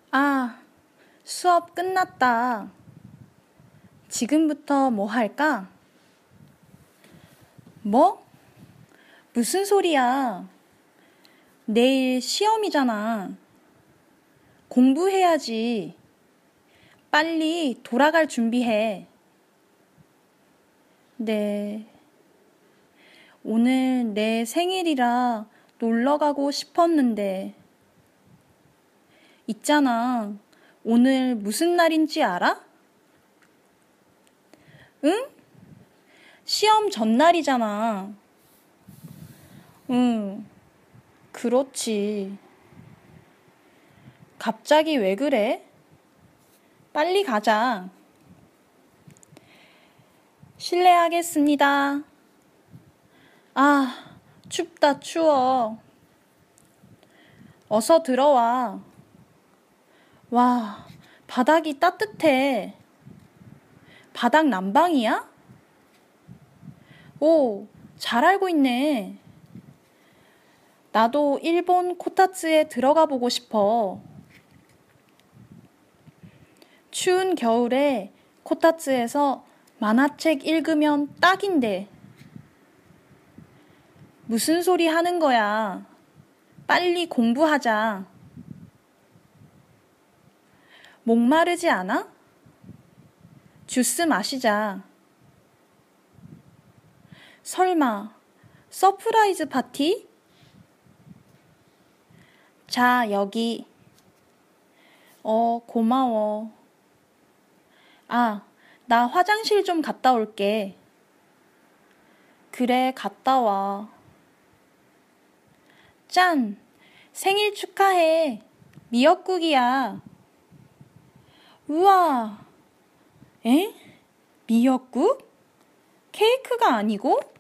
아, 수업 끝났다. 지금부터 뭐 할까? 뭐? 무슨 소리야? 내일 시험이잖아. 공부해야지. 빨리 돌아갈 준비해. 네. 오늘 내 생일이라 놀러 가고 싶었는데. 있잖아. 오늘 무슨 날인지 알아? 응? 시험 전날이잖아. 응, 그렇지. 갑자기 왜 그래? 빨리 가자. 실례하겠습니다. 아, 춥다, 추워. 어서 들어와. 와, 바닥이 따뜻해. 바닥 난방이야? 오, 잘 알고 있네. 나도 일본 코타츠에 들어가 보고 싶어. 추운 겨울에 코타츠에서 만화책 읽으면 딱인데. 무슨 소리 하는 거야? 빨리 공부하자. 목마르지 않아? 주스 마시자. 설마, 서프라이즈 파티? 자, 여기. 고마워. 아, 나 화장실 좀 갔다 올게. 그래, 갔다 와. 짠! 생일 축하해. 미역국이야. 우와! 에? 미역국? 케이크가 아니고?